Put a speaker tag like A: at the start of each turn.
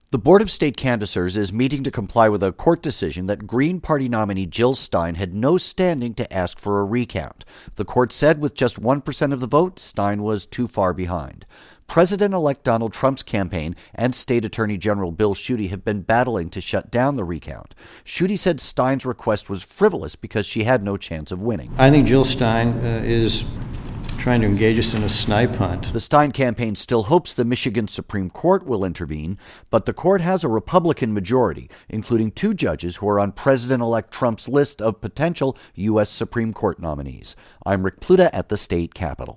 A: The Board of State Canvassers is meeting to comply with a court decision that Green Party nominee Jill Stein had no standing to ask for a recount. The court said with just 1% of the vote, Stein was too far behind. President-elect Donald Trump's campaign and State Attorney General Bill Schuette have been battling to shut down the recount. Schuette said Stein's request was frivolous because she had no chance of winning.
B: I think Jill Stein is trying to engage us in a snipe hunt.
A: The Stein campaign still hopes the Michigan Supreme Court will intervene, but the court has a Republican majority, including 2 judges who are on President-elect Trump's list of potential U.S. Supreme Court nominees. I'm Rick Pluta at the state capitol.